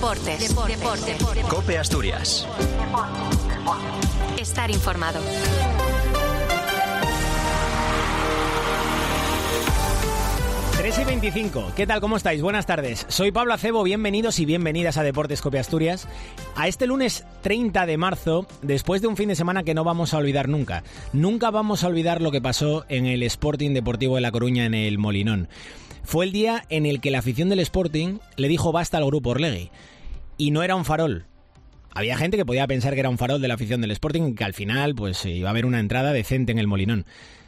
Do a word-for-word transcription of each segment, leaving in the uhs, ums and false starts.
Deportes. Deportes. Deportes. COPE Asturias. Estar informado. tres y veinticinco. ¿Qué tal? ¿Cómo estáis? Buenas tardes. Soy Pablo Acebo. Bienvenidos y bienvenidas a Deportes COPE Asturias. A este lunes treinta de marzo, después de un fin de semana que no vamos a olvidar nunca. Nunca vamos a olvidar lo que pasó en el Sporting Deportivo de La Coruña en el Molinón. Fue el día en el que la afición del Sporting le dijo basta al Grupo Orlegui. Y no era un farol. Había gente que podía pensar que era un farol de la afición del Sporting y que al final pues iba a haber una entrada decente en el Molinón.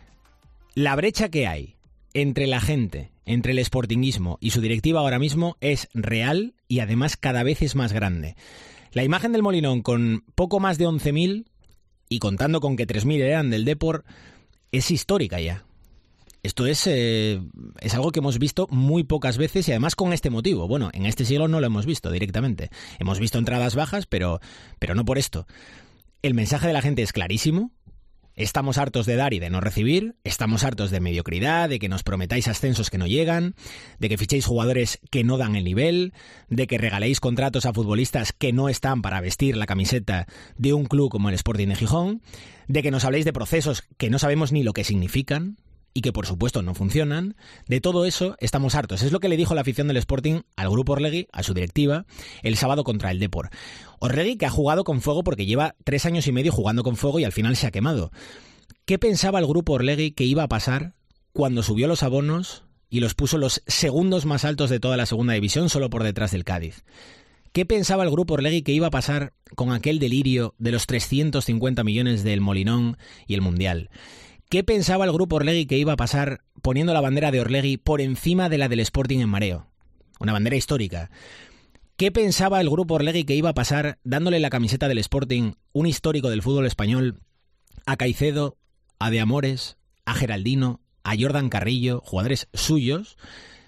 La brecha que hay entre la gente, entre el sportinguismo y su directiva ahora mismo es real y además cada vez es más grande. La imagen del Molinón con poco más de once mil y contando con que tres mil eran del Depor es histórica ya. Esto es, eh, es algo que hemos visto muy pocas veces y además con este motivo. Bueno, en este siglo no lo hemos visto directamente. Hemos visto entradas bajas, pero, pero no por esto. El mensaje de la gente es clarísimo. Estamos hartos de dar y de no recibir. Estamos hartos de mediocridad, de que nos prometáis ascensos que no llegan, de que fichéis jugadores que no dan el nivel, de que regaléis contratos a futbolistas que no están para vestir la camiseta de un club como el Sporting de Gijón, de que nos habléis de procesos que no sabemos ni lo que significan y que por supuesto no funcionan. De todo eso estamos hartos. Es lo que le dijo la afición del Sporting al Grupo Orlegui, a su directiva, el sábado contra el Depor. Orlegui que ha jugado con fuego porque lleva tres años y medio jugando con fuego y al final se ha quemado. ¿Qué pensaba el Grupo Orlegui que iba a pasar cuando subió los abonos y los puso los segundos más altos de toda la segunda división, solo por detrás del Cádiz? ¿Qué pensaba el Grupo Orlegui que iba a pasar con aquel delirio de los trescientos cincuenta millones del Molinón y el Mundial? ¿Qué pensaba el Grupo Orlegui que iba a pasar poniendo la bandera de Orlegui por encima de la del Sporting en mareo? Una bandera histórica. ¿Qué pensaba el Grupo Orlegui que iba a pasar dándole la camiseta del Sporting, un histórico del fútbol español, a Caicedo, a De Amores, a Geraldino, a Jordan Carrillo, jugadores suyos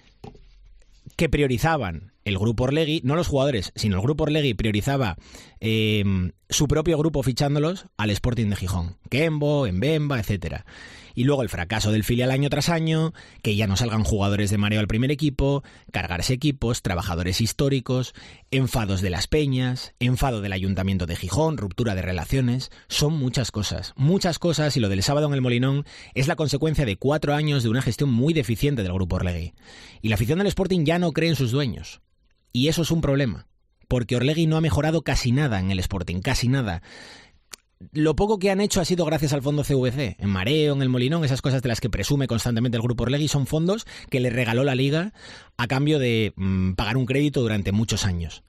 que priorizaban el Grupo Orlegui, no los jugadores, sino el Grupo Orlegui priorizaba eh, su propio grupo fichándolos al Sporting de Gijón, Kembo, Mbemba, etcétera. Y luego el fracaso del filial año tras año, que ya no salgan jugadores de mareo al primer equipo, cargarse equipos, trabajadores históricos, enfados de las peñas, enfado del Ayuntamiento de Gijón, ruptura de relaciones. Son muchas cosas, muchas cosas, y lo del sábado en el Molinón es la consecuencia de cuatro años de una gestión muy deficiente del Grupo Orlegui. Y la afición del Sporting ya no cree en sus dueños. Y eso es un problema, porque Orlegui no ha mejorado casi nada en el Sporting, casi nada. Lo poco que han hecho ha sido gracias al fondo C V C, en mareo, en el Molinón, esas cosas de las que presume constantemente el Grupo Orlegui son fondos que le regaló la Liga a cambio de mmm, pagar un crédito durante muchos años.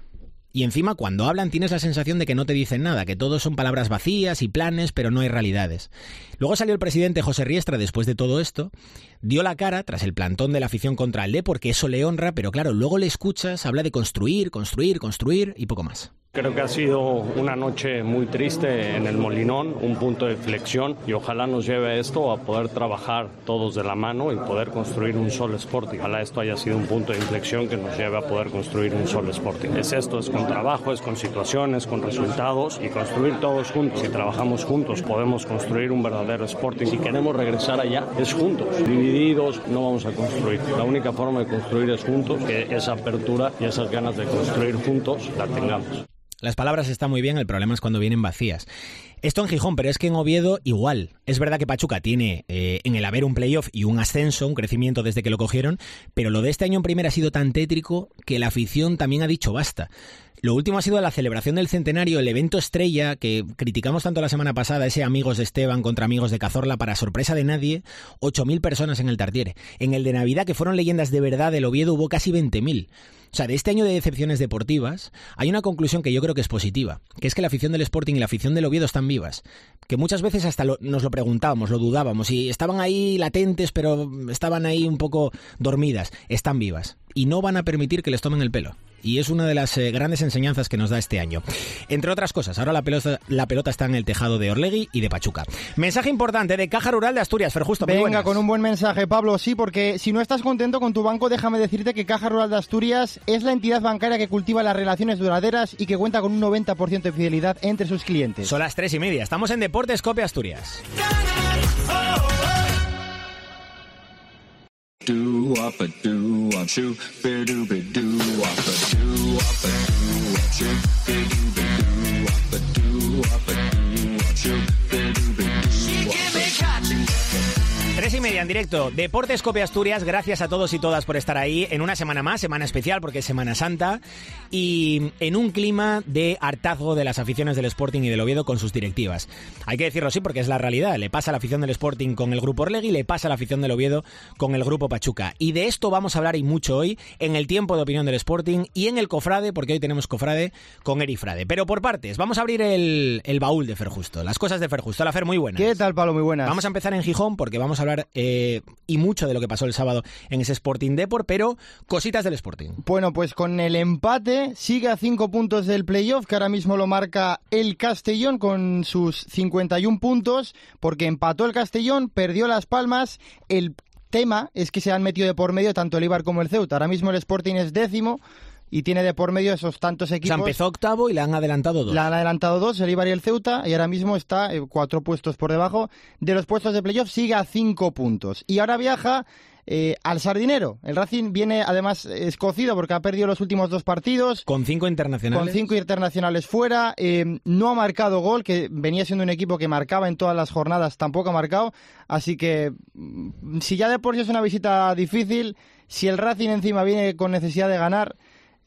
Y encima cuando hablan tienes la sensación de que no te dicen nada, que todo son palabras vacías y planes, pero no hay realidades. Luego salió el presidente José Riestra después de todo esto, dio la cara tras el plantón de la afición contra el D, porque eso le honra, pero claro, luego le escuchas, habla de construir, construir, construir y poco más. Creo que ha sido una noche muy triste en el Molinón, un punto de inflexión, y ojalá nos lleve a esto a poder trabajar todos de la mano y poder construir un solo Sporting. Ojalá esto haya sido un punto de inflexión que nos lleve a poder construir un solo Sporting. Es esto, es con trabajo, es con situaciones, con resultados y construir todos juntos. Si trabajamos juntos podemos construir un verdadero Sporting. Si queremos regresar allá, es juntos. Divididos no vamos a construir. La única forma de construir es juntos, que esa apertura y esas ganas de construir juntos la tengamos. Las palabras están muy bien, el problema es cuando vienen vacías. Esto en Gijón, pero es que en Oviedo igual. Es verdad que Pachuca tiene eh, en el haber un playoff y un ascenso, un crecimiento desde que lo cogieron, pero lo de este año en primera ha sido tan tétrico que la afición también ha dicho basta. Lo último ha sido la celebración del centenario, el evento estrella que criticamos tanto la semana pasada, ese Amigos de Esteban contra Amigos de Cazorla, para sorpresa de nadie, ocho mil personas en el Tartiere. En el de Navidad, que fueron leyendas de verdad del Oviedo, hubo casi veinte mil. O sea, de este año de decepciones deportivas hay una conclusión que yo creo que es positiva, que es que la afición del Sporting y la afición del Oviedo están vivas, que muchas veces hasta lo, nos lo preguntábamos, lo dudábamos, y estaban ahí latentes, pero estaban ahí un poco dormidas. Están vivas y no van a permitir que les tomen el pelo. Y es una de las eh, grandes enseñanzas que nos da este año. Entre otras cosas, ahora la pelota, la pelota está en el tejado de Orlegui y de Pachuca. Mensaje importante de Caja Rural de Asturias, Fer Justo. Venga, buenas. Con un buen mensaje, Pablo. Sí, porque si no estás contento con tu banco, déjame decirte que Caja Rural de Asturias es la entidad bancaria que cultiva las relaciones duraderas y que cuenta con un noventa por ciento de fidelidad entre sus clientes. Son las tres y media. Estamos en Deportes COPE Asturias. Do Tres y media en directo, Deportes Cope Asturias, gracias a todos y todas por estar ahí en una semana más, semana especial porque es Semana Santa y en un clima de hartazgo de las aficiones del Sporting y del Oviedo con sus directivas. Hay que decirlo así porque es la realidad, le pasa a la afición del Sporting con el Grupo Orlegui y le pasa a la afición del Oviedo con el Grupo Pachuca. Y de esto vamos a hablar y mucho hoy en el tiempo de opinión del Sporting y en el Cofrade, porque hoy tenemos Cofrade con Eri Frade. Pero por partes, vamos a abrir el, el baúl de Fer Justo, las cosas de Fer Justo. Hola Fer, muy buenas. ¿Qué tal, Pablo? Muy buenas. Vamos a empezar en Gijón porque vamos a hablar Eh, y mucho de lo que pasó el sábado en ese Sporting Depor, pero cositas del Sporting. Bueno, pues con el empate sigue a cinco puntos del playoff, que ahora mismo lo marca el Castellón con sus cincuenta y uno puntos, porque empató el Castellón, perdió Las Palmas. El tema es que se han metido de por medio tanto el Eibar como el Ceuta. Ahora mismo el Sporting es décimo y tiene de por medio esos tantos equipos. O sea, empezó octavo y le han adelantado dos. Le han adelantado dos, el Eibar y el Ceuta, y ahora mismo está eh, cuatro puestos por debajo de los puestos de playoff, sigue a cinco puntos. Y ahora viaja eh, al Sardinero. El Racing viene además escocido porque ha perdido los últimos dos partidos. Con cinco internacionales. Con cinco internacionales fuera. Eh, no ha marcado gol, que venía siendo un equipo que marcaba en todas las jornadas, tampoco ha marcado. Así que, si ya de por sí es una visita difícil, si el Racing encima viene con necesidad de ganar...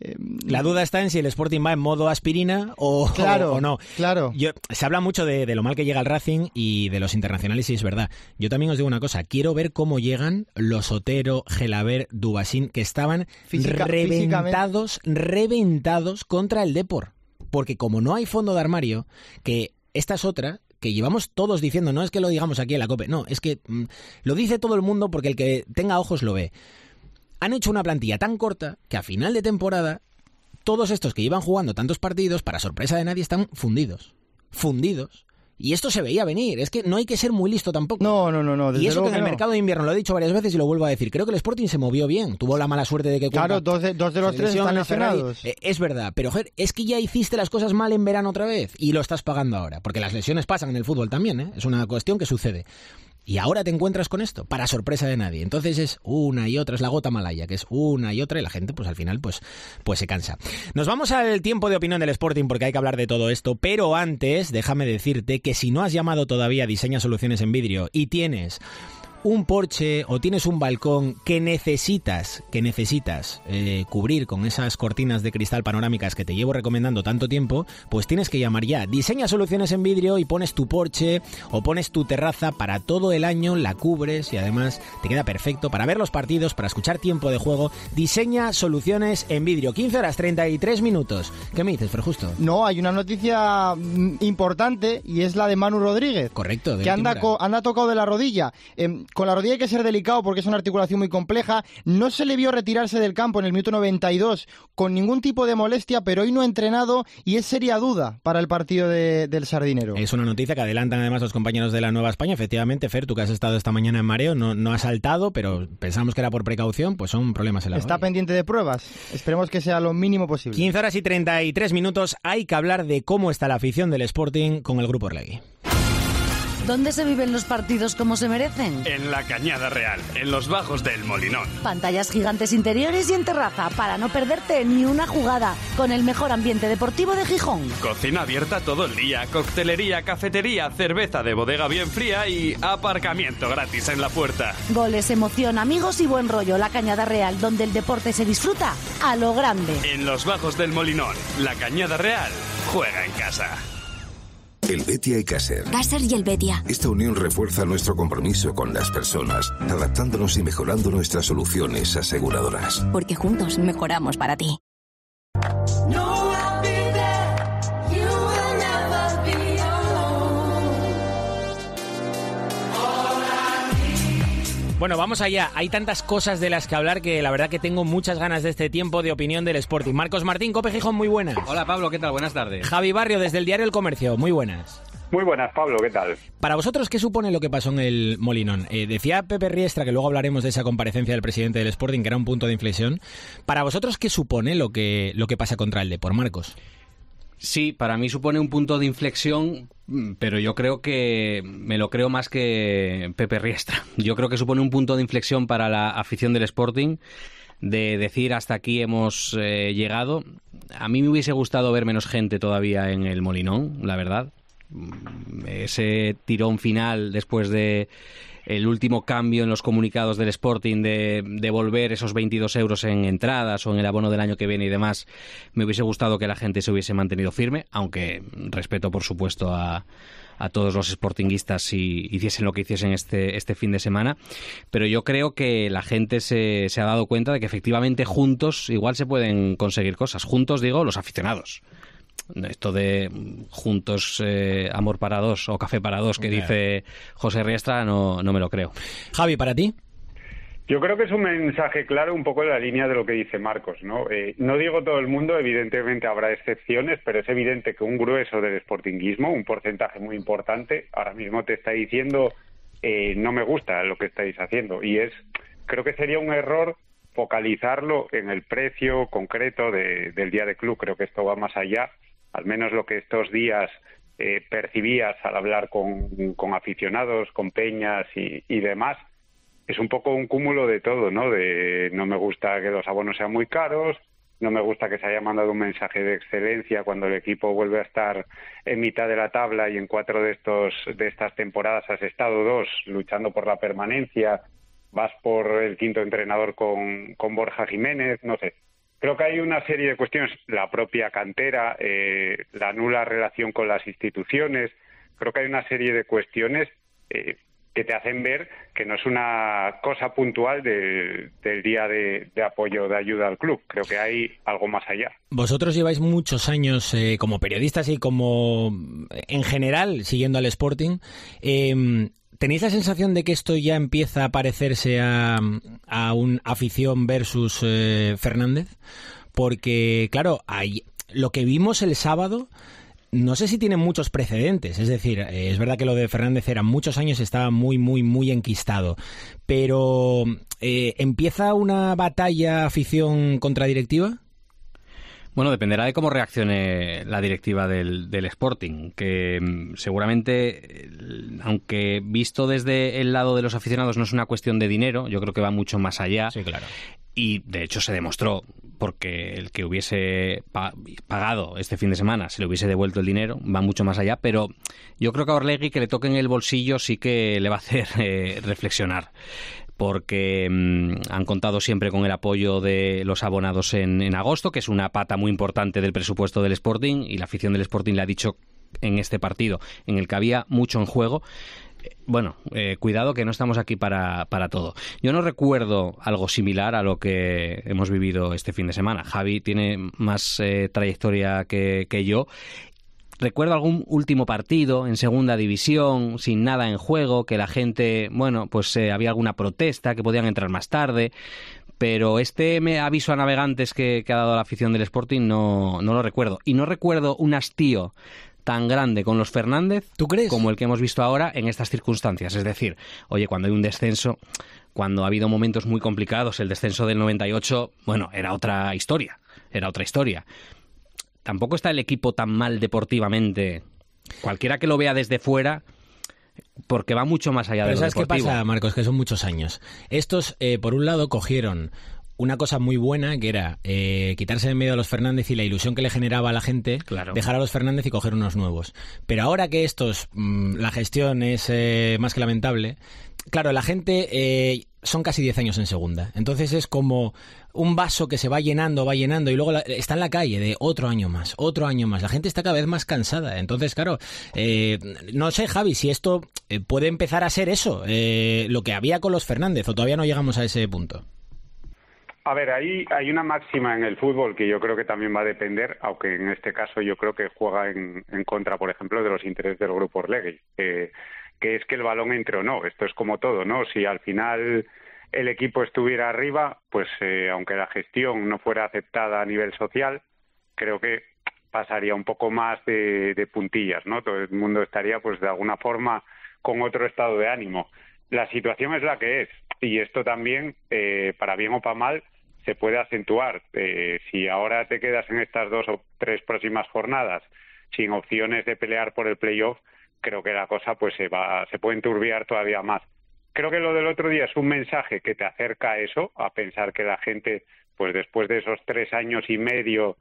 La duda está en si el Sporting va en modo aspirina o, claro, o, o no. Claro. Yo, se habla mucho de, de lo mal que llega el Racing y de los internacionales, y es verdad. Yo también os digo una cosa, quiero ver cómo llegan los Otero, Gelaber, Dubasín, que estaban Física, reventados, reventados contra el Depor. Porque como no hay fondo de armario, que esta es otra... que llevamos todos diciendo, no es que lo digamos aquí en la COPE, no, es que mm, lo dice todo el mundo porque el que tenga ojos lo ve. Han hecho una plantilla tan corta que a final de temporada todos estos que llevan jugando tantos partidos, para sorpresa de nadie, están fundidos. Fundidos. Y esto se veía venir. Es que no hay que ser muy listo tampoco. No, no, no. no y eso que en el no. mercado de invierno, lo he dicho varias veces y lo vuelvo a decir, creo que el Sporting se movió bien. Tuvo la mala suerte de que... Claro, dos de, dos de los tres están lesionados. Eh, es verdad, pero joder, es que ya hiciste las cosas mal en verano otra vez y lo estás pagando ahora. Porque las lesiones pasan en el fútbol también, ¿eh? Es una cuestión que sucede. Y ahora te encuentras con esto, para sorpresa de nadie. Entonces es una y otra, es la gota malaya, que es una y otra, y la gente, pues al final, pues, pues se cansa. Nos vamos al tiempo de opinión del Sporting, porque hay que hablar de todo esto, pero antes, déjame decirte que si no has llamado todavía a Diseña Soluciones en Vidrio y tienes un porche o tienes un balcón que necesitas, que necesitas eh, cubrir con esas cortinas de cristal panorámicas que te llevo recomendando tanto tiempo, pues tienes que llamar ya. Diseña Soluciones en Vidrio y pones tu porche o pones tu terraza para todo el año, la cubres y además te queda perfecto para ver los partidos, para escuchar tiempo de juego. Diseña Soluciones en Vidrio. quince horas treinta y tres minutos. ¿Qué me dices, Fer Justo? No, hay una noticia importante y es la de Manu Rodríguez. Correcto. Que anda, co- anda tocado de la rodilla. Eh, Con la rodilla hay que ser delicado porque es una articulación muy compleja. No se le vio retirarse del campo en el minuto noventa y dos con ningún tipo de molestia, pero hoy no ha entrenado y es seria duda para el partido de, del Sardinero. Es una noticia que adelantan además los compañeros de la Nueva España. Efectivamente, Fer, tú que has estado esta mañana en mareo, no, no has saltado, pero pensamos que era por precaución, pues son problemas en la Está rodilla. pendiente de pruebas. Esperemos que sea lo mínimo posible. quince horas y treinta y tres minutos. Hay que hablar de cómo está la afición del Sporting con el Grupo Orlegui. ¿Dónde se viven los partidos como se merecen? En la Cañada Real, en los bajos del Molinón. Pantallas gigantes interiores y en terraza para no perderte ni una jugada, con el mejor ambiente deportivo de Gijón. Cocina abierta todo el día, coctelería, cafetería, cerveza de bodega bien fría y aparcamiento gratis en la puerta. Goles, emoción, amigos y buen rollo. La Cañada Real, donde el deporte se disfruta a lo grande. En los bajos del Molinón, la Cañada Real juega en casa. El Betia y Caser. Caser y el Betia. Esta unión refuerza nuestro compromiso con las personas, adaptándonos y mejorando nuestras soluciones aseguradoras. Porque juntos mejoramos para ti. Bueno, vamos allá. Hay tantas cosas de las que hablar que la verdad que tengo muchas ganas de este tiempo de opinión del Sporting. Marcos Martín, Cope Gijón, muy buenas. Hola Pablo, ¿qué tal? Buenas tardes. Javi Barrio, desde el diario El Comercio, muy buenas. Muy buenas, Pablo, ¿qué tal? Para vosotros, ¿qué supone lo que pasó en el Molinón? Eh, decía Pepe Riestra, que luego hablaremos de esa comparecencia del presidente del Sporting, que era un punto de inflexión. Para vosotros, ¿qué supone lo que, lo que pasa contra el Depor, Marcos? Sí, para mí supone un punto de inflexión, pero yo creo que me lo creo más que Pepe Riestra. Yo creo que supone un punto de inflexión para la afición del Sporting, de decir hasta aquí hemos eh, llegado. A mí me hubiese gustado ver menos gente todavía en el Molinón, la verdad. Ese tirón final después de el último cambio en los comunicados del Sporting de devolver esos veintidós euros en entradas o en el abono del año que viene y demás, me hubiese gustado que la gente se hubiese mantenido firme, aunque respeto por supuesto a, a todos los sportinguistas si hiciesen lo que hiciesen este, este fin de semana, pero yo creo que la gente se, se ha dado cuenta de que efectivamente juntos igual se pueden conseguir cosas. Juntos digo los aficionados. Esto de juntos eh, amor para dos o café para dos que claro. dice José Riestra no, no me lo creo. Javi, ¿para ti? Yo creo que es un mensaje claro un poco en la línea de lo que dice Marcos, ¿no? Eh, no digo todo el mundo, evidentemente habrá excepciones, pero es evidente que un grueso del sportinguismo, un porcentaje muy importante, ahora mismo te está diciendo eh, no me gusta lo que estáis haciendo, y es, creo que sería un error focalizarlo en el precio concreto de, del día de club. Creo que esto va más allá, al menos lo que estos días eh, percibías al hablar con, con aficionados, con peñas y, y demás. Es un poco un cúmulo de todo, ¿no? De no me gusta que los abonos sean muy caros, no me gusta que se haya mandado un mensaje de excelencia cuando el equipo vuelve a estar en mitad de la tabla y en cuatro de estos de estas temporadas has estado dos luchando por la permanencia, vas por el quinto entrenador con, con Borja Jiménez, no sé. Creo que hay una serie de cuestiones, la propia cantera, eh, la nula relación con las instituciones, creo que hay una serie de cuestiones eh, que te hacen ver que no es una cosa puntual de, del día de, de apoyo, de ayuda al club. Creo que hay algo más allá. Vosotros lleváis muchos años eh, como periodistas y como en general siguiendo al Sporting. Eh, ¿Tenéis la sensación de que esto ya empieza a parecerse a, a un afición versus eh, Fernández? Porque, claro, hay, lo que vimos el sábado no sé si tiene muchos precedentes. Es decir, eh, es verdad que lo de Fernández era muchos años, estaba muy, muy, muy enquistado. Pero, eh, ¿empieza una batalla afición contra directiva? Bueno, dependerá de cómo reaccione la directiva del, del Sporting, que seguramente, aunque visto desde el lado de los aficionados no es una cuestión de dinero, yo creo que va mucho más allá. Sí, claro. Y de hecho se demostró, porque el que hubiese pagado este fin de semana, se le hubiese devuelto el dinero, va mucho más allá, pero yo creo que a Orlegui que le toque en el bolsillo sí que le va a hacer eh, reflexionar. Porque mmm, han contado siempre con el apoyo de los abonados en, en agosto, que es una pata muy importante del presupuesto del Sporting, y la afición del Sporting le ha dicho en este partido, en el que había mucho en juego, eh, bueno, eh, cuidado que no estamos aquí para, para todo. Yo no recuerdo algo similar a lo que hemos vivido este fin de semana. Javi tiene más eh, trayectoria que, que yo. Recuerdo algún último partido en segunda división, sin nada en juego, que la gente, bueno, pues eh, había alguna protesta, que podían entrar más tarde, pero este aviso a navegantes que, que ha dado la afición del Sporting no, no lo recuerdo. Y no recuerdo un hastío tan grande con los Fernández, ¿tú crees?, como el que hemos visto ahora en estas circunstancias. Es decir, oye, cuando hay un descenso, cuando ha habido momentos muy complicados, el descenso del noventa y ocho, bueno, era otra historia, era otra historia. Tampoco está el equipo tan mal deportivamente. Cualquiera que lo vea desde fuera, porque va mucho más allá de lo deportivo. ¿Sabes qué pasa, Marcos? Que son muchos años. Estos, eh, por un lado, cogieron una cosa muy buena, que era eh, quitarse de en medio a los Fernández y la ilusión que le generaba a la gente, claro, dejar a los Fernández y coger unos nuevos. Pero ahora que estos, mmm, la gestión es eh, más que lamentable, claro, la gente eh, son casi diez años en segunda. Entonces es como un vaso que se va llenando, va llenando, y luego la, está en la calle de otro año más, otro año más. La gente está cada vez más cansada. Entonces, claro, eh, no sé, Javi, si esto eh, puede empezar a ser eso, eh, lo que había con los Fernández, o todavía no llegamos a ese punto. A ver, ahí hay una máxima en el fútbol que yo creo que también va a depender, aunque en este caso yo creo que juega en, en contra, por ejemplo, de los intereses del grupo Orlegui, eh, que es que el balón entre o no. Esto es como todo, ¿no? Si al final el equipo estuviera arriba, pues eh, aunque la gestión no fuera aceptada a nivel social, creo que pasaría un poco más de, de puntillas, ¿no? Todo el mundo estaría, pues de alguna forma, con otro estado de ánimo. La situación es la que es, y esto también, eh, para bien o para mal, se puede acentuar. Eh, si ahora te quedas en estas dos o tres próximas jornadas sin opciones de pelear por el playoff, creo que la cosa pues se va, se puede enturbiar todavía más. Creo que lo del otro día es un mensaje que te acerca a eso, a pensar que la gente, pues después de esos tres años y medio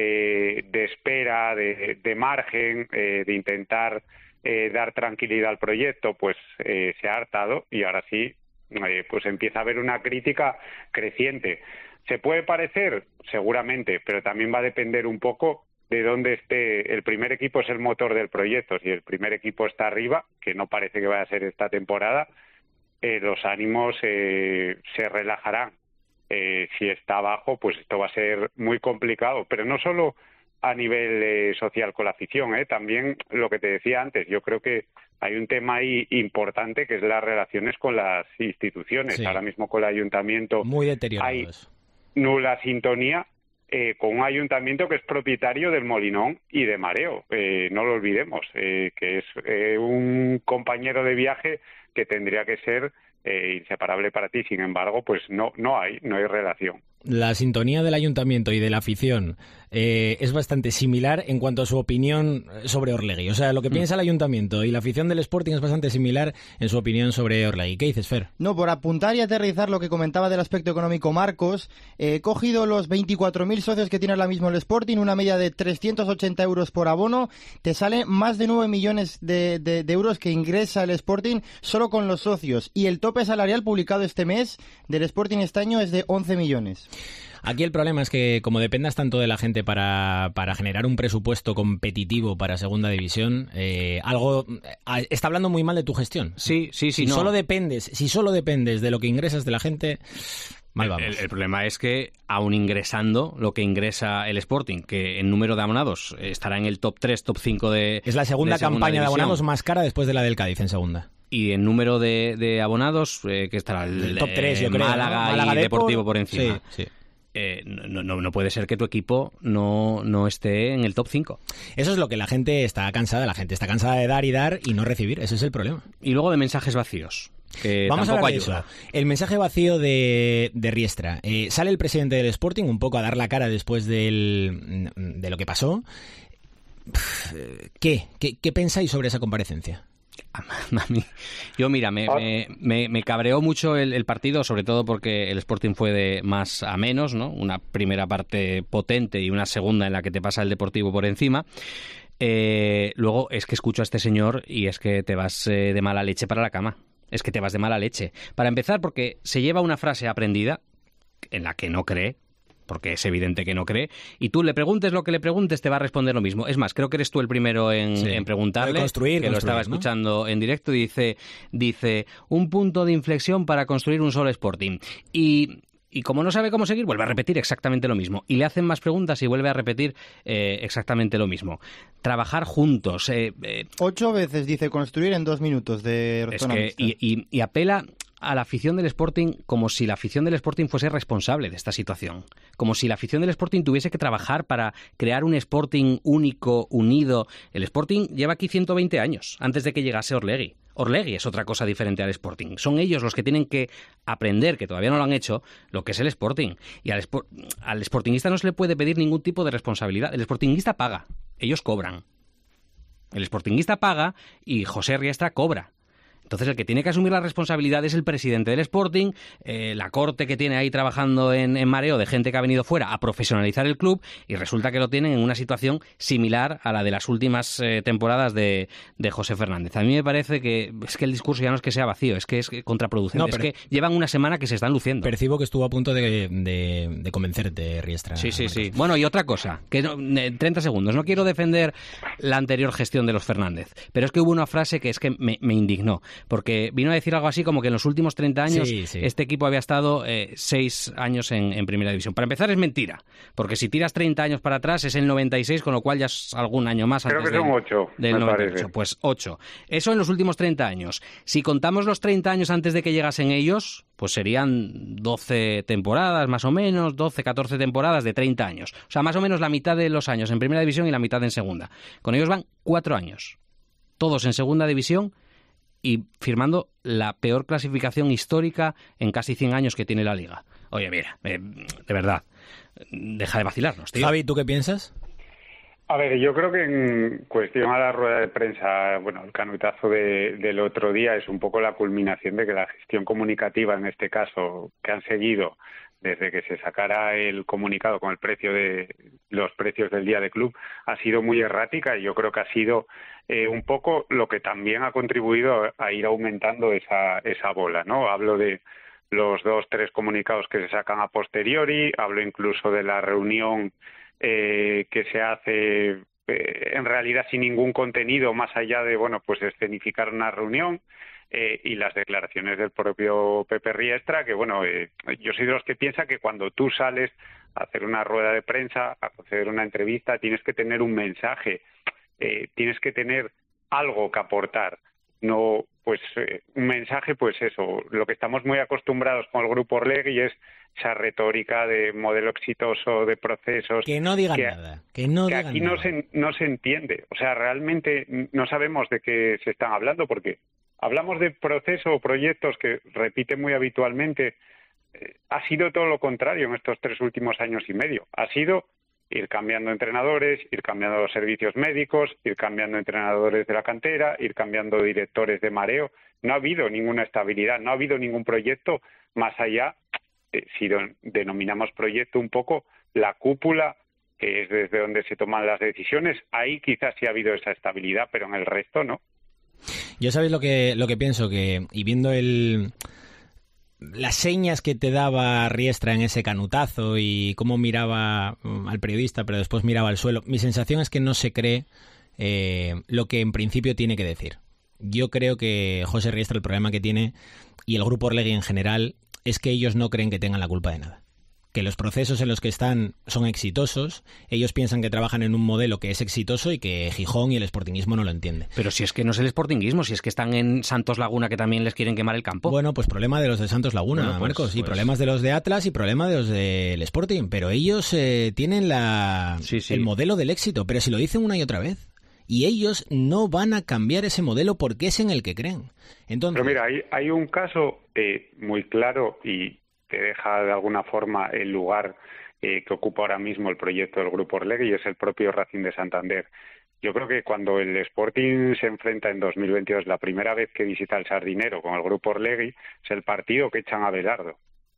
de, de espera, de, de margen, eh, de intentar eh, dar tranquilidad al proyecto, pues eh, se ha hartado y ahora sí, eh, pues empieza a haber una crítica creciente. ¿Se puede parecer? Seguramente, pero también va a depender un poco de dónde esté. El primer equipo es el motor del proyecto. Si el primer equipo está arriba, que no parece que vaya a ser esta temporada, eh, los ánimos eh, se relajarán. Eh, si está abajo, pues esto va a ser muy complicado, pero no solo a nivel eh, social con la afición, ¿eh? También lo que te decía antes, yo creo que hay un tema ahí importante que es las relaciones con las instituciones. Sí. Ahora mismo con el ayuntamiento muy deteriorado hay eso. Nula sintonía eh, con un ayuntamiento que es propietario del Molinón y de Mareo. Eh, no lo olvidemos, eh, que es eh, un compañero de viaje que tendría que ser eh, inseparable para ti. Sin embargo, pues no, no hay, no hay relación. La sintonía del ayuntamiento y de la afición eh, es bastante similar en cuanto a su opinión sobre Orlegui. O sea, lo que piensa el ayuntamiento y la afición del Sporting es bastante similar en su opinión sobre Orlegui. ¿Qué dices, Fer? No, por apuntar y aterrizar lo que comentaba del aspecto económico Marcos, eh, he cogido los veinticuatro mil socios que tiene ahora mismo el Sporting, una media de trescientos ochenta euros por abono, te sale más de nueve millones de, de, de euros que ingresa el Sporting solo con los socios, y el tope salarial publicado este mes del Sporting este año es de once millones. Aquí el problema es que como dependas tanto de la gente para, para generar un presupuesto competitivo para segunda división, eh, algo eh, está hablando muy mal de tu gestión. Sí, sí, sí. Si no. solo dependes, si solo dependes de lo que ingresas de la gente, mal vamos. El, el, el problema es que aún ingresando lo que ingresa el Sporting, que en número de abonados estará en el top tres, top cinco de es la segunda, de segunda campaña división. De abonados más cara después de la del Cádiz en segunda. Y en número de, de abonados, eh, que estará el, el top tres, yo creo, Málaga, ¿no? Málaga y Deportivo por encima. Sí, sí. Eh, no, no, no puede ser que tu equipo no, no esté en el top cinco. Eso es lo que la gente está cansada. La gente está cansada de dar y dar y no recibir. Ese es el problema. Y luego de mensajes vacíos. Que Vamos a hablar de ayuda. eso. El mensaje vacío de, de Riestra. Eh, sale el presidente del Sporting un poco a dar la cara después del, de lo que pasó. ¿Qué? ¿Qué, qué pensáis sobre esa comparecencia? Yo mira, me, me, me, me cabreó mucho el, el partido, sobre todo porque el Sporting fue de más a menos, ¿no? Una primera parte potente y una segunda en la que te pasa el Deportivo por encima. Eh, luego es que escucho a este señor y es que te vas eh, de mala leche para la cama. Es que te vas de mala leche. Para empezar, porque se lleva una frase aprendida en la que no cree, porque es evidente que no cree, y tú le preguntes lo que le preguntes, te va a responder lo mismo. Es más, creo que eres tú el primero en, sí. en preguntarle, construir, que construir, lo estaba ¿no? escuchando en directo, y dice, dice, un punto de inflexión para construir un solo Sporting. Y... Y como no sabe cómo seguir, vuelve a repetir exactamente lo mismo. Y le hacen más preguntas y vuelve a repetir eh, exactamente lo mismo. Trabajar juntos. Eh, eh, Ocho veces dice construir en dos minutos de es que, y, y, y apela a la afición del Sporting como si la afición del Sporting fuese responsable de esta situación. Como si la afición del Sporting tuviese que trabajar para crear un Sporting único, unido. El Sporting lleva aquí ciento veinte años, antes de que llegase Orlegui. Orlegui es otra cosa diferente al Sporting. Son ellos los que tienen que aprender, que todavía no lo han hecho, lo que es el Sporting. Y al, sport, al sportinguista no se le puede pedir ningún tipo de responsabilidad. El sportinguista paga, ellos cobran. El sportinguista paga y José Riestra cobra. Entonces el que tiene que asumir la responsabilidad es el presidente del Sporting, eh, la corte que tiene ahí trabajando en, en Mareo de gente que ha venido fuera a profesionalizar el club, y resulta que lo tienen en una situación similar a la de las últimas eh, temporadas de, de José Fernández. A mí me parece que es que el discurso ya no es que sea vacío, es que es contraproducente. No, es que llevan una semana que se están luciendo. Percibo que estuvo a punto de, de, de convencerte, Riestra. Sí, sí, sí. Bueno, y otra cosa, que no, en treinta segundos, no quiero defender la anterior gestión de los Fernández, pero es que hubo una frase que es que me, me indignó. Porque vino a decir algo así como que en los últimos treinta años sí, sí. este equipo había estado eh, seis años en, en Primera División. Para empezar, es mentira, porque si tiras treinta años para atrás es el noventa y seis, con lo cual ya es algún año más. Creo antes que son del, ocho, del noventa y ocho. Pues ocho. Eso en los últimos treinta años. Si contamos los treinta años antes de que llegasen ellos, pues serían doce temporadas, más o menos, doce, catorce temporadas de treinta años. O sea, más o menos la mitad de los años en Primera División y la mitad en Segunda. Con ellos van cuatro años. Todos en Segunda División y firmando la peor clasificación histórica en casi cien años que tiene la Liga. Oye, mira, eh, de verdad, deja de vacilarnos, tío. Javi, ¿tú qué piensas? A ver, yo creo que en cuestión a la rueda de prensa, bueno, el canutazo de, del otro día es un poco la culminación de que la gestión comunicativa, en este caso, que han seguido desde que se sacara el comunicado con el precio de los precios del día de club, ha sido muy errática y yo creo que ha sido eh, un poco lo que también ha contribuido a, a ir aumentando esa, esa bola, ¿no? Hablo de los dos, tres comunicados que se sacan a posteriori, hablo incluso de la reunión eh, que se hace eh, en realidad sin ningún contenido más allá de, bueno, pues escenificar una reunión. Eh, y las declaraciones del propio Pepe Riestra, que bueno, eh, yo soy de los que piensa que cuando tú sales a hacer una rueda de prensa, a hacer una entrevista, tienes que tener un mensaje, eh, tienes que tener algo que aportar, no pues eh, un mensaje, pues eso, lo que estamos muy acostumbrados con el Grupo Orlegui es esa retórica de modelo exitoso, de procesos... Que no digan que, nada, que no que digan aquí nada. no se, no se entiende, o sea, realmente no sabemos de qué se están hablando, porque hablamos de procesos o proyectos que repite muy habitualmente. Eh, ha sido todo lo contrario en estos tres últimos años y medio. Ha sido ir cambiando entrenadores, ir cambiando los servicios médicos, ir cambiando entrenadores de la cantera, ir cambiando directores de mareo. No ha habido ninguna estabilidad, no ha habido ningún proyecto más allá, eh, si don, denominamos proyecto un poco la cúpula, que es desde donde se toman las decisiones. Ahí quizás sí ha habido esa estabilidad, pero en el resto no. Yo sabéis lo que lo que pienso, que y viendo el las señas que te daba Riestra en ese canutazo y cómo miraba al periodista, pero después miraba al suelo, mi sensación es que no se cree eh, lo que en principio tiene que decir. Yo creo que José Riestra, el problema que tiene, y el Grupo Orlegui en general, es que ellos no creen que tengan la culpa de nada. Que los procesos en los que están son exitosos, ellos piensan que trabajan en un modelo que es exitoso y que Gijón y el sportinguismo no lo entiende. Pero si es que no es el sportinguismo, si es que están en Santos Laguna que también les quieren quemar el campo. Bueno, pues problema de los de Santos Laguna, bueno, pues, Marcos, y pues... problemas de los de Atlas y problema de los del Sporting, pero ellos eh, tienen la sí, sí. el modelo del éxito, pero si lo dicen una y otra vez. Y ellos no van a cambiar ese modelo porque es en el que creen. Entonces... Pero mira, hay, hay un caso eh, muy claro y que deja de alguna forma el lugar eh, que ocupa ahora mismo el proyecto del Grupo Orlegui, y es el propio Racing de Santander. Yo creo que cuando el Sporting se enfrenta en dos mil veintidós, la primera vez que visita el Sardinero con el Grupo Orlegui, es el partido que echan a Belardo.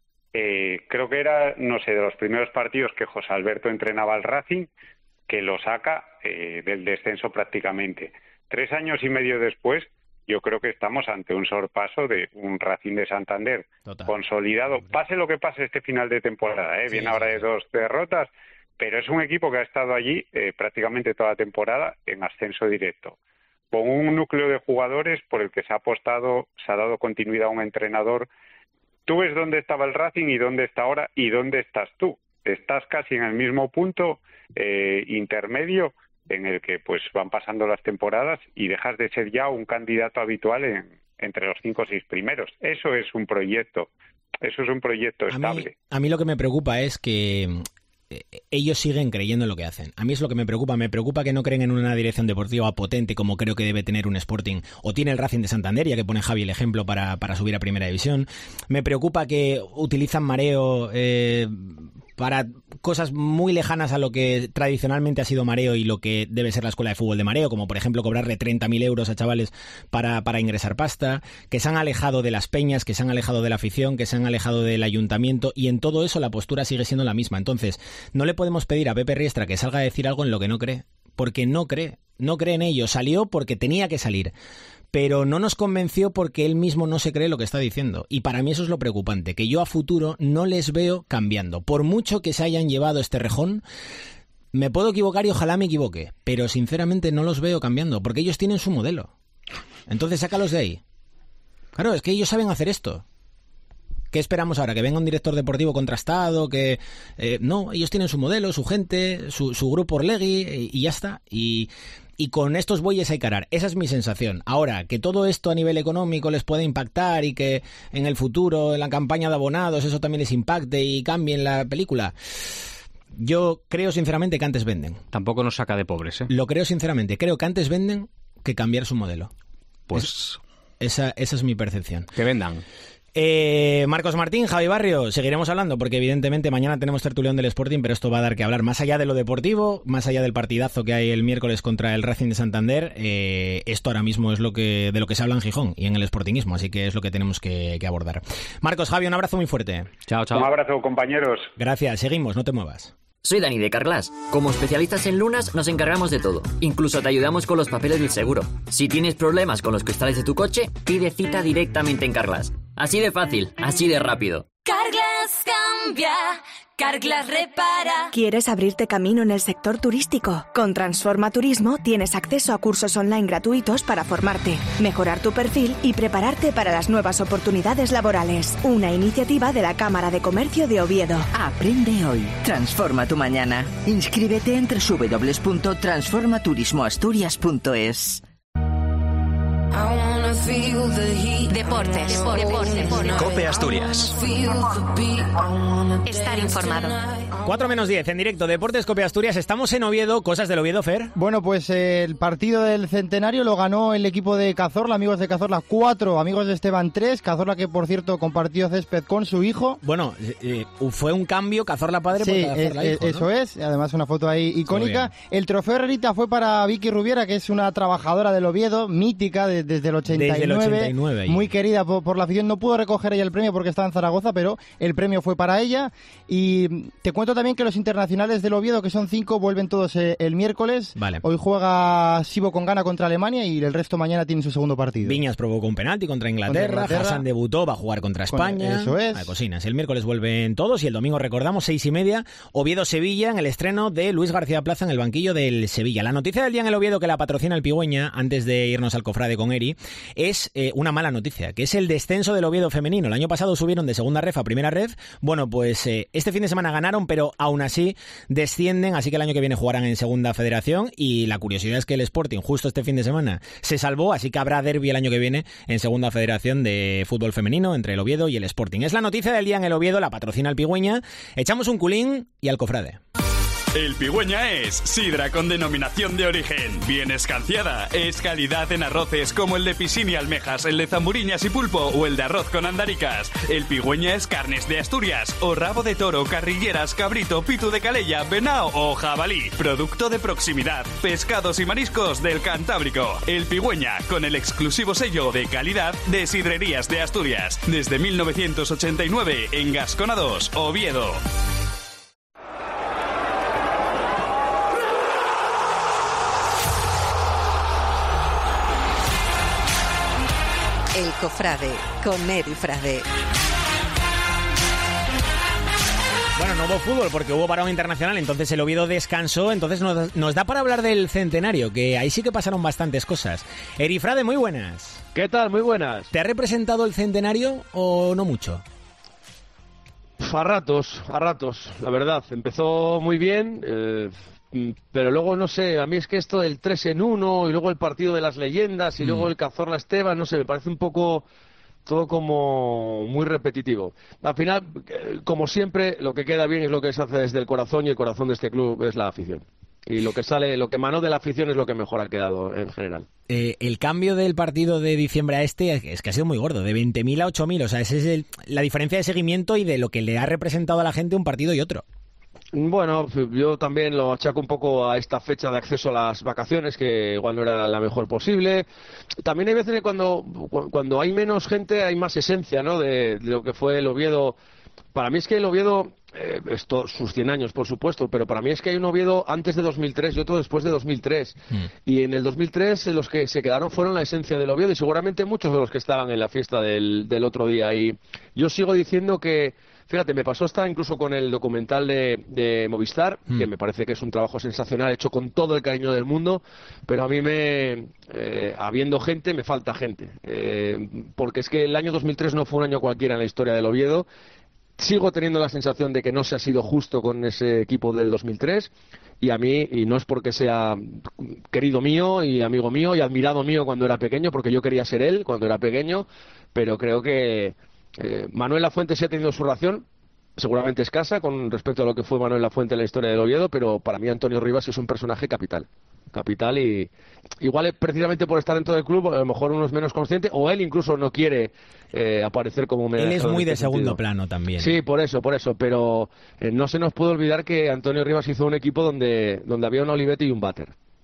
Eh, creo que era, no sé, de los primeros partidos que José Alberto entrenaba al Racing, que lo saca eh, del descenso prácticamente. Tres años y medio después, yo creo que estamos ante un sorpaso de un Racing de Santander Total. consolidado. Pase lo que pase este final de temporada, ¿eh? Viene sí, ahora sí, de dos derrotas, pero es un equipo que ha estado allí eh, prácticamente toda la temporada en ascenso directo, con un núcleo de jugadores por el que se ha apostado, se ha dado continuidad a un entrenador. Tú ves dónde estaba el Racing y dónde está ahora y dónde estás tú. Estás casi en el mismo punto eh, intermedio en el que pues van pasando las temporadas y dejas de ser ya un candidato habitual en, entre los cinco o seis primeros. Eso es un proyecto, eso es un proyecto estable. A mí, a mí lo que me preocupa es que ellos siguen creyendo en lo que hacen. A mí es lo que me preocupa. Me preocupa que no creen en una dirección deportiva potente como creo que debe tener un Sporting, o tiene el Racing de Santander, ya que pone Javi el ejemplo para, para subir a Primera División. Me preocupa que utilizan mareo eh, para cosas muy lejanas a lo que tradicionalmente ha sido mareo y lo que debe ser la escuela de fútbol de mareo, como por ejemplo cobrarle treinta mil euros a chavales para, para ingresar pasta, que se han alejado de las peñas, que se han alejado de la afición, que se han alejado del ayuntamiento, y en todo eso la postura sigue siendo la misma. Entonces, no le podemos pedir a Pepe Riestra que salga a decir algo en lo que no cree, porque no cree, no cree en ello. Salió porque tenía que salir, pero no nos convenció porque él mismo no se cree lo que está diciendo. Y para mí eso es lo preocupante, que yo a futuro no les veo cambiando. Por mucho que se hayan llevado este rejón, me puedo equivocar y ojalá me equivoque, pero sinceramente no los veo cambiando, porque ellos tienen su modelo. Entonces sácalos de ahí. Claro, es que ellos saben hacer esto. ¿Qué esperamos ahora? ¿Que venga un director deportivo contrastado? Que eh, no, ellos tienen su modelo, su gente, su, su grupo Orlegui y, y ya está. Y... Y con estos bueyes hay que arar. Esa es mi sensación. Ahora, que todo esto a nivel económico les puede impactar y que en el futuro, en la campaña de abonados, eso también les impacte y cambien la película. Yo creo sinceramente que antes venden. Tampoco nos saca de pobres, ¿eh? Lo creo sinceramente. Creo que antes venden que cambiar su modelo. Pues... Es, esa, esa es mi percepción. Que vendan. Eh, Marcos Martín, Javi Barrio, seguiremos hablando porque evidentemente mañana tenemos tertulión del Sporting, pero esto va a dar que hablar más allá de lo deportivo, más allá del partidazo que hay el miércoles contra el Racing de Santander. Eh, esto ahora mismo es lo que de lo que se habla en Gijón y en el Sportingismo, así que es lo que tenemos que, que abordar. Marcos, Javi, un abrazo muy fuerte. Chao, chao. Un abrazo, compañeros. Gracias, seguimos, no te muevas. Soy Dani de Carglass. Como especialistas en lunas nos encargamos de todo. Incluso te ayudamos con los papeles del seguro. Si tienes problemas con los cristales de tu coche, pide cita directamente en Carglass. Así de fácil, así de rápido. Carglass cambia, Carglass repara. ¿Quieres abrirte camino en el sector turístico? Con Transforma Turismo tienes acceso a cursos online gratuitos para formarte, mejorar tu perfil y prepararte para las nuevas oportunidades laborales. Una iniciativa de la Cámara de Comercio de Oviedo. Aprende hoy. Transforma tu mañana. Inscríbete en doble u doble u doble u punto transforma turismo asturias punto es. Deportes. Deportes. COPE Asturias. Estar informado. cuatro menos diez, en directo, Deportes COPE Asturias. Estamos en Oviedo. Cosas del Oviedo, Fer. Bueno, pues eh, el partido del centenario lo ganó el equipo de Cazorla, amigos de Cazorla cuatro, amigos de Esteban tres. Cazorla que, por cierto, compartió césped con su hijo. Bueno, eh, fue un cambio, Cazorla padre sí, por Cazorla eh, hijo, eso ¿no? es. Además, una foto ahí icónica. El trofeo Herrerita fue para Vicky Rubiera, que es una trabajadora del Oviedo, mítica de, desde el ochenta y nueve. Desde el ochenta y nueve muy querida por, por la afición. No pudo recoger ella el premio porque estaba en Zaragoza, pero el premio fue para ella. Y te cuento también que los internacionales del Oviedo, que son cinco, vuelven todos eh, el miércoles. Vale. Hoy juega Sibo con Gana contra Alemania y el resto mañana tiene su segundo partido. Viñas provocó un penalti contra Inglaterra, Contra Inglaterra. Hassan debutó, va a jugar contra España. Con, eso es. Vale, cocinas. El miércoles vuelven todos y el domingo, recordamos, seis y media, Oviedo-Sevilla, en el estreno de Luis García Plaza en el banquillo del Sevilla. La noticia del día en el Oviedo, que la patrocina el Pigüeña, antes de irnos al cofrade con Eri, es eh, una mala noticia, que es el descenso del Oviedo femenino. El año pasado subieron de segunda ref a primera ref. Bueno, pues eh, este fin de semana ganaron, pero aún así descienden, así que el año que viene jugarán en segunda federación. Y la curiosidad es que el Sporting justo este fin de semana se salvó, así que habrá derbi el año que viene en segunda federación de fútbol femenino entre el Oviedo y el Sporting. Es la noticia del día en el Oviedo, la patrocina el Pigüeña. Echamos un culín y al cofrade. El Pigüeña es sidra con denominación de origen, bien escanciada, es calidad en arroces como el de piscina y almejas, el de zamburiñas y pulpo o el de arroz con andaricas. El Pigüeña es carnes de Asturias o rabo de toro, carrilleras, cabrito, pitu de calella, venao o jabalí. Producto de proximidad, pescados y mariscos del Cantábrico. El Pigüeña, con el exclusivo sello de calidad de Sidrerías de Asturias. Desde mil novecientos ochenta y nueve en Gascona dos, Oviedo. El Cofrade, con Eri Frade. Bueno, no hubo fútbol porque hubo parón internacional, entonces el Oviedo descansó, entonces nos, nos da para hablar del centenario, que ahí sí que pasaron bastantes cosas. Eri Frade, muy buenas. ¿Qué tal? Muy buenas. ¿Te ha representado el centenario o no mucho? A ratos, a ratos, la verdad. Empezó muy bien, eh, pero luego, no sé, a mí es que esto del tres en uno y luego el partido de las leyendas y mm. luego el Cazorla Esteban, no sé, me parece un poco todo como muy repetitivo. Al final, como siempre, lo que queda bien es lo que se hace desde el corazón y el corazón de este club es la afición. Y lo que sale, lo que emanó de la afición es lo que mejor ha quedado en general. Eh, el cambio del partido de diciembre a este es que ha sido muy gordo, de veinte mil a ocho mil, o sea, esa es el, la diferencia de seguimiento y de lo que le ha representado a la gente un partido y otro. Bueno, yo también lo achaco un poco a esta fecha de acceso a las vacaciones, que igual no era la mejor posible. También hay veces que cuando, cuando hay menos gente hay más esencia, ¿no?, de, de lo que fue el Oviedo. Para mí es que el Oviedo, eh, esto, sus cien años, por supuesto, pero para mí es que hay un Oviedo antes de dos mil tres y otro después de dos mil tres. Mm. Y en el dos mil tres los que se quedaron fueron la esencia del Oviedo y seguramente muchos de los que estaban en la fiesta del, del otro día. Y yo sigo diciendo que, fíjate, me pasó hasta incluso con el documental de, de Movistar, mm. que me parece que es un trabajo sensacional, hecho con todo el cariño del mundo, pero a mí me, eh, habiendo gente, me falta gente. Eh, porque es que el año dos mil tres no fue un año cualquiera en la historia del Oviedo. Sigo teniendo la sensación de que no se ha sido justo con ese equipo del dos mil tres y a mí, y no es porque sea querido mío y amigo mío y admirado mío cuando era pequeño, porque yo quería ser él cuando era pequeño, pero creo que eh, Manuel Lafuente sí ha tenido su relación, seguramente escasa con respecto a lo que fue Manuel Lafuente en la historia del Oviedo, pero para mí Antonio Rivas es un personaje capital. capital y igual es precisamente por estar dentro del club, a lo mejor uno es menos consciente o él incluso no quiere eh, aparecer como un Él es muy de este segundo sentido. plano también. Sí, por eso, por eso, pero eh, no se nos puede olvidar que Antonio Rivas hizo un equipo donde, donde había un Olivetti y un Bater.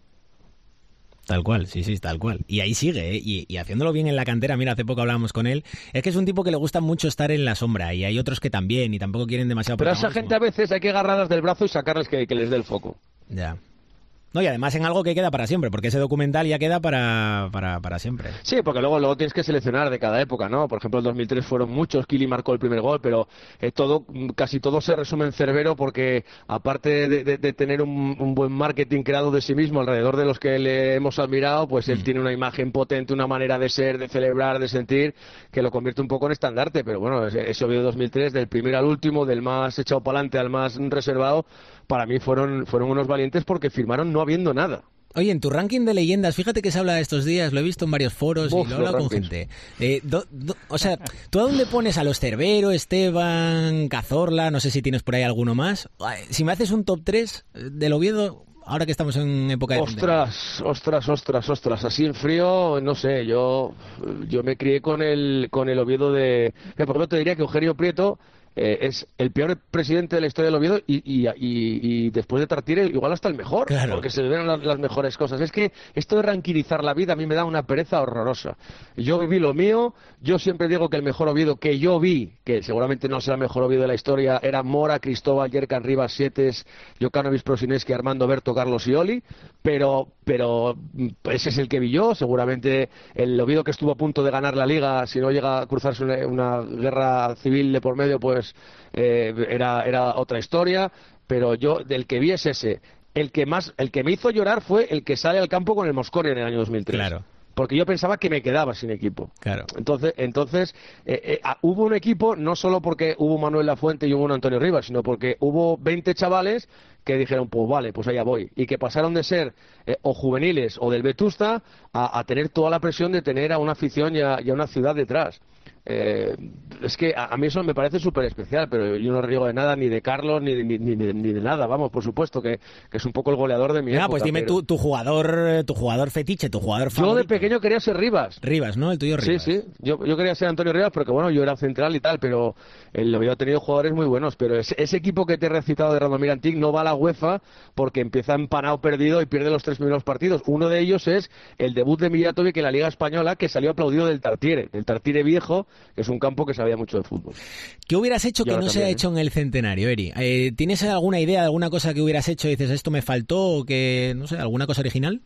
Tal cual, sí, sí, tal cual. Y ahí sigue, ¿eh? y, y haciéndolo bien en la cantera. Mira, hace poco hablábamos con él. Es que es un tipo que le gusta mucho estar en la sombra y hay otros que también y tampoco quieren demasiado Pero a esa protagonismo. gente a veces hay que agarrarlas del brazo y sacarles que, que les dé el foco. Ya. No, y además en algo que queda para siempre, porque ese documental ya queda para, para, para siempre. Sí, porque luego, luego tienes que seleccionar de cada época, ¿no? Por ejemplo, en dos mil tres fueron muchos, Kili marcó el primer gol, pero eh, todo, casi todo se resume en Cervero porque aparte de, de, de tener un, un buen marketing creado de sí mismo alrededor de los que le hemos admirado, pues él mm. tiene una imagen potente, una manera de ser, de celebrar, de sentir, que lo convierte un poco en estandarte. Pero bueno, ese, ese Oviedo dos mil tres, del primero al último, del más echado para adelante al más reservado, para mí fueron, fueron unos valientes porque firmaron no habiendo nada. Oye, en tu ranking de leyendas, fíjate que se habla estos días, lo he visto en varios foros Uf, y lo he hablado con rankings. gente. Eh, do, do, o sea, ¿tú a dónde pones a los Cervero, Esteban, Cazorla? No sé si tienes por ahí alguno más. Si me haces un top tres del Oviedo, ahora que estamos en época de... Ostras, ostras, ostras, ostras, así en frío, no sé, yo yo me crié con el con el Oviedo de... Por ejemplo, te diría que Eugenio Prieto eh, es el peor presidente de la historia del Oviedo y, y, y, y después de Tartiere igual hasta el mejor, claro. Porque se le ven las, las mejores cosas. Es que esto de ranquilizar la vida a mí me da una pereza horrorosa. Yo viví lo mío, yo siempre digo que el mejor Oviedo que yo vi, que seguramente no será el mejor Oviedo de la historia, era Mora, Cristóbal, Yerkan, Rivas, Sietes, Jokanovic, Prosineski, Armando, Berto, Carlos y Oli, pero, pero ese es el que vi yo. Seguramente el Oviedo que estuvo a punto de ganar la Liga, si no llega a cruzarse una, una guerra civil de por medio, pues eh, era, era otra historia, pero yo del que vi es ese. El que más, el que me hizo llorar fue el que sale al campo con el Mosconi en el año dos mil tres. Claro. Porque yo pensaba que me quedaba sin equipo. Claro. Entonces, entonces eh, eh, hubo un equipo, no solo porque hubo Manuel Lafuente y hubo un Antonio Rivas, sino porque hubo veinte chavales que dijeron, pues vale, pues allá voy. Y que pasaron de ser eh, o juveniles o del Vetusta a, a tener toda la presión de tener a una afición y a, y a una ciudad detrás. Eh, es que a, a mí eso me parece súper especial, pero yo no riego de nada, ni de Carlos, ni de, ni, ni, de, ni de nada, vamos, por supuesto, que, que es un poco el goleador de mi ah, época. Pues dime pero... tu, tu jugador tu jugador fetiche, tu jugador favorito. Yo de pequeño quería ser Rivas. Rivas, ¿no? El tuyo Rivas. Sí, sí, yo, yo quería ser Antonio Rivas, porque bueno, yo era central y tal, pero el Oviedo ha tenido jugadores muy buenos, pero ese, ese equipo que te he recitado de Radomir Antic no va a la UEFA porque empieza empanado perdido y pierde los tres primeros partidos. Uno de ellos es el debut de Mijatovic en la Liga Española, que salió aplaudido del Tartiere, del Tartiere viejo, que es un campo que sabía mucho de fútbol. ¿Qué hubieras hecho que no también, se ha hecho en el centenario, Eri? Eh, ¿Tienes alguna idea de alguna cosa que hubieras hecho y dices esto me faltó o que, no sé, alguna cosa original?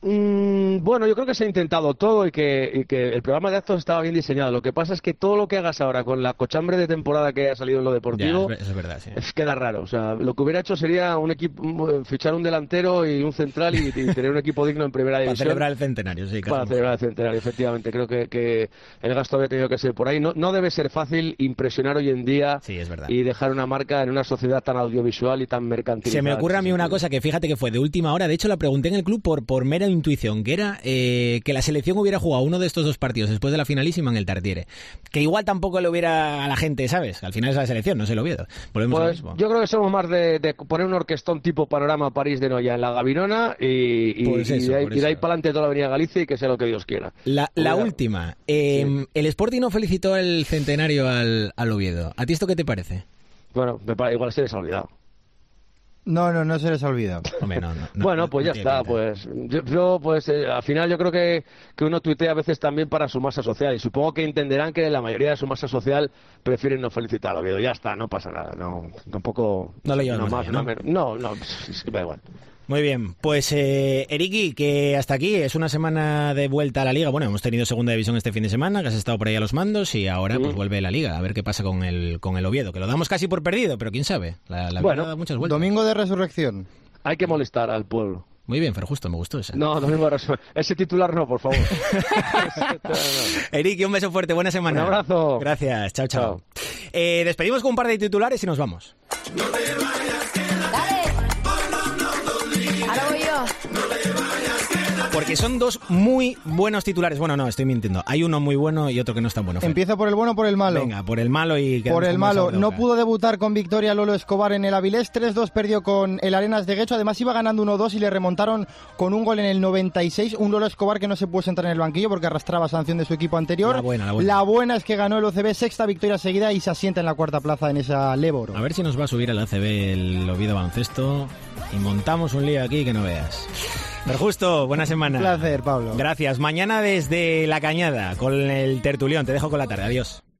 Mm, bueno, yo creo que se ha intentado todo y que, y que el programa de actos estaba bien diseñado. Lo que pasa es que todo lo que hagas ahora con la cochambre de temporada que ha salido en lo deportivo, ya, eso es verdad, sí. es, queda raro. O sea, lo que hubiera hecho sería un equipo, fichar un delantero y un central y, y tener un equipo digno en primera división. Para celebrar el centenario, sí. Para celebrar el centenario, efectivamente. Creo que, que el gasto había tenido que ser por ahí. No, no debe ser fácil impresionar hoy en día sí, es verdad. Y dejar una marca en una sociedad tan audiovisual y tan mercantilizada. Se me ocurre a mí una cosa que fíjate que fue de última hora. De hecho, la pregunté en el club por, por mera intuición, que era Eh, que la selección hubiera jugado uno de estos dos partidos después de la finalísima en el Tartiere, que igual tampoco le hubiera a la gente, ¿sabes? Al final es la selección, no se lo Oviedo. Volvemos pues, a lo mismo. Yo creo que somos más de, de poner un orquestón tipo Panorama París de Noya en la Gavirona y, y, pues eso, y de ahí, por y de ahí eso. para adelante toda la Avenida Galicia y que sea lo que Dios quiera. La, la última, eh, sí. El Sporting no felicitó el centenario al, al Oviedo. ¿A ti esto qué te parece? Bueno, me parece, igual se les ha olvidado. No, no, no se les ha olvidado. Hombre, no, no, no, bueno, pues no ya está. Pinta. Pues yo, yo pues eh, al final yo creo que, que uno tuitea a veces también para su masa social y supongo que entenderán que la mayoría de su masa social prefieren no felicitar al Oviedo. Ya está, no pasa nada. No, tampoco. No lo llevas no, más, más, allá, ¿no? no, no, es que da igual. Muy bien, pues eh, Eriki, que hasta aquí es una semana de vuelta a la Liga. Bueno, hemos tenido segunda división este fin de semana, que has estado por ahí a los mandos y ahora pues vuelve la Liga, a ver qué pasa con el con el Oviedo, que lo damos casi por perdido, pero quién sabe, la, la bueno, vida da muchas vueltas. Domingo de Resurrección. Hay que molestar al pueblo. Muy bien, Fer, justo, me gustó ese. No, Domingo de Resurrección. Ese titular no, por favor. Eriki, un beso fuerte, buena semana. Un abrazo. Gracias, chao, chao. chao. Eh, despedimos con un par de titulares y nos vamos. No te vayas, quédate. Dale. Ahora voy yo. Porque que son dos muy buenos titulares. Bueno, no, estoy mintiendo. Hay uno muy bueno y otro que no es tan bueno. Empiezo por el bueno o por el malo. Venga, por el malo y... Por el malo. No pudo debutar con victoria Lolo Escobar en el Avilés. tres dos perdió con el Arenas de Guecho. Además iba ganando uno dos y le remontaron con un gol en el noventa y seis. Un Lolo Escobar que no se pudo sentar en el banquillo porque arrastraba sanción de su equipo anterior. La buena, la buena. La buena es que ganó el O C B, sexta victoria seguida y se asienta en la cuarta plaza en esa Leboro. A ver si nos va a subir el O C B el Oviedo Baloncesto y montamos un lío aquí que no veas. Pero justo, buena semana. Un placer, Pablo. Gracias. Mañana desde La Cañada con el tertulión. Te dejo con la tarde. Adiós.